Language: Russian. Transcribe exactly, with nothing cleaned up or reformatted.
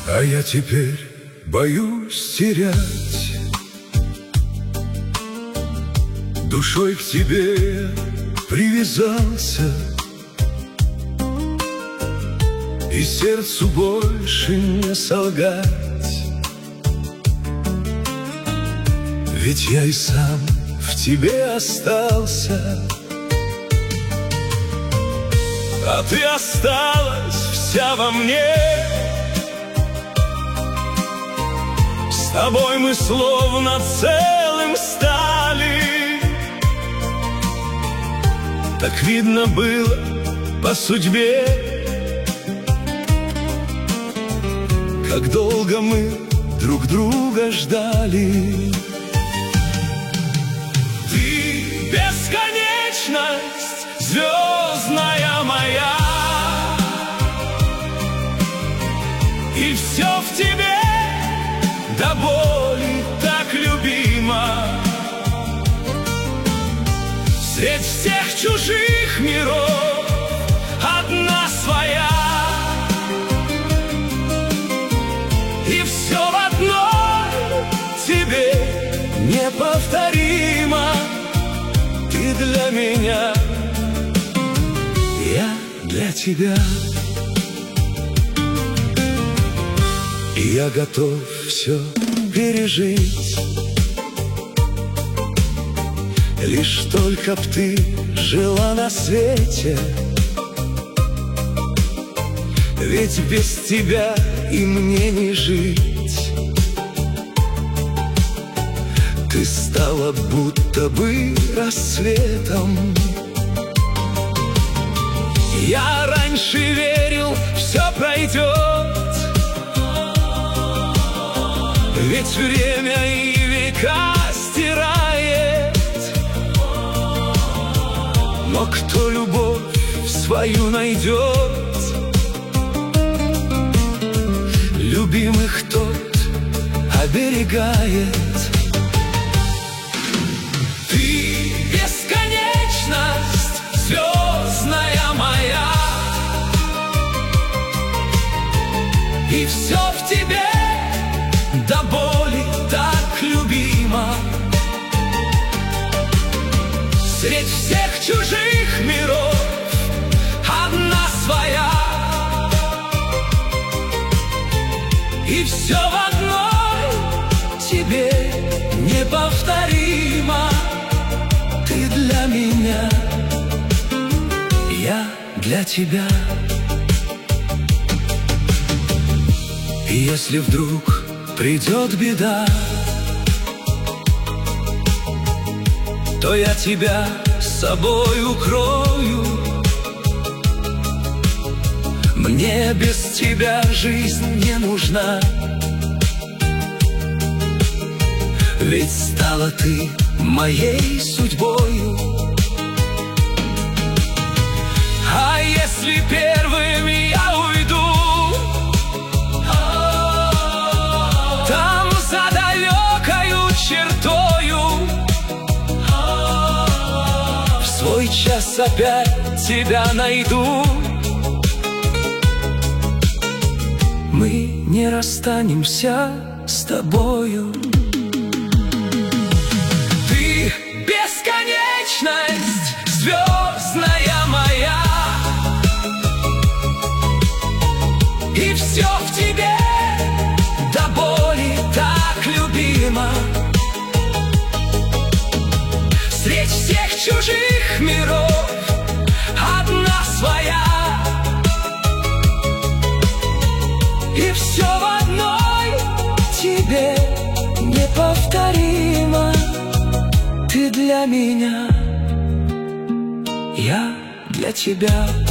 А я теперь боюсь терять. Душой к тебе привязался, и сердцу больше не солгать. Ведь я и сам в тебе остался, а ты осталась вся во мне. С тобой мы словно целым стали. Так видно было по судьбе, как долго мы друг друга ждали. Ты бесконечность звездная моя, и все в тебе до боли так любимо. Средь всех чужих миров одна своя, и все в одной тебе неповторимо. Ты для меня, я для тебя, и я готов все пережить, лишь только б ты жила на свете. Ведь без тебя и мне не жить. Ты стала будто бы рассветом. Я раньше верил, все пройдет, ведь время и века стирает. Но кто любовь свою найдет, любимых тот оберегает. Ты бесконечность звездная моя, и все в тебе до боли так любимо. Средь всех чужих миров одна своя, и все в одной тебе неповторимо. Ты для меня, я для тебя. И если вдруг придет беда, то я тебя с собой укрою. Мне без тебя жизнь не нужна, ведь стала ты моей судьбою. А если первым я уйду, там за далекою чертою, в свой час опять тебя найду. Мы не расстанемся с тобою. Ты бесконечность звездная моя, и все в тебе до боли так любимо. Средь всех чужих миров одна своя, и все в одной тебе неповторимо. Ты для меня, я для тебя.